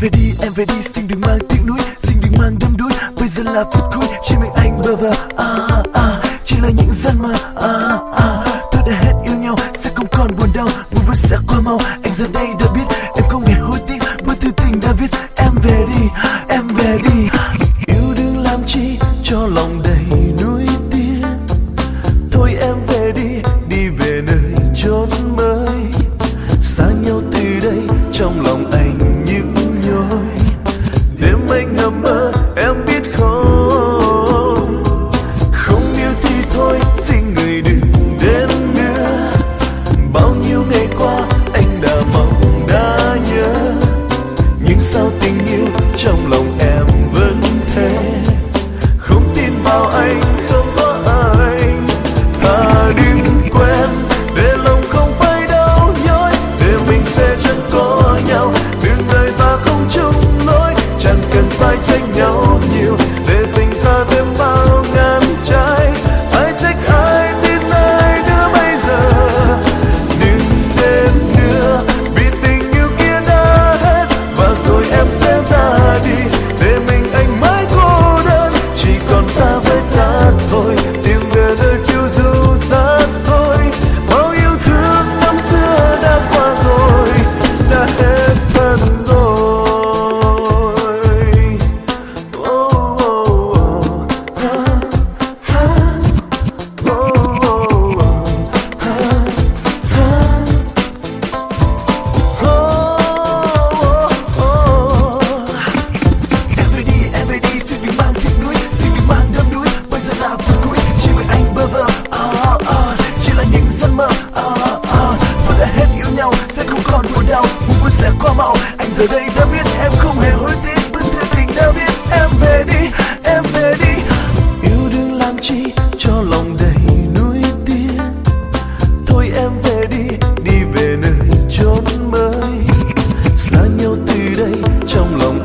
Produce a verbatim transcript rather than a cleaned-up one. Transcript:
về đi, em về đi, xin đừng mang tiếc nuối, xin đừng mang đắm đuối. Bây giờ là phút cuối, chỉ mình anh bơ vơ. À, à, chỉ là những giấc mơ. À, à, tôi đã hết yêu nhau, sẽ không còn buồn đau. Buồn vui sẽ qua mau, anh giờ đây đã biết. Em không hề hối tiếc với thư tình đã viết. Em về đi, em về đi. Yêu đừng làm chi cho lòng đầy nuối tiếc. Thôi em về đi, đi về nơi chốn mới. Xa nhau từ đây, trong lòng anh những nhối. Đêm anh nằm mơ, em biết không. Không yêu thì thôi, xin người đừng đến nữa. Bao nhiêu ngày qua, anh đã mong đã nhớ. Nhưng sao tình yêu trong lòng em vẫn thế. Không tin vào anh, không có anh. Thà đừng quen, để lòng không phải đau nhói. Để mình sẽ chẳng có nhau, đường đời ta không chung lối. Chẳng cần phải tranh nhau nhiều, để tình ta thêm bao ngàn trái. Ai trách ai, tin ai nữa bây giờ. Đừng đến nữa, vì tình yêu kia đã hết. Và rồi em sẽ ra đi, để mình anh mãi cô đơn. Chỉ còn ta với ta thôi, tìm về nơi phiêu du xa xôi. Bao yêu thương năm xưa đã qua rồi, đã hết thân rồi. Oh, oh, oh, ha, ha, oh, oh, oh, ha, ha, oh, oh, oh. Em về đi, em về đi, xin đừng mang tiếc nuối, xin đừng mang đắm đuối. Bây giờ là phút cuối, chỉ mình anh bơ vơ. À, à, chỉ là những giấc mơ. À, à, tôi đã hết yêu nhau, sẽ không còn buồn đau. Buồn vui sẽ qua mau, anh giờ đây đã biết. Em không hề hối tiếc với thư tình đã viết. Em về đi, em về đi. Yêu đừng làm chi cho lòng đầy nuối tiếc. Thôi em về đi, đi về nơi chốn mới. Xa nhau từ đây, trong lòng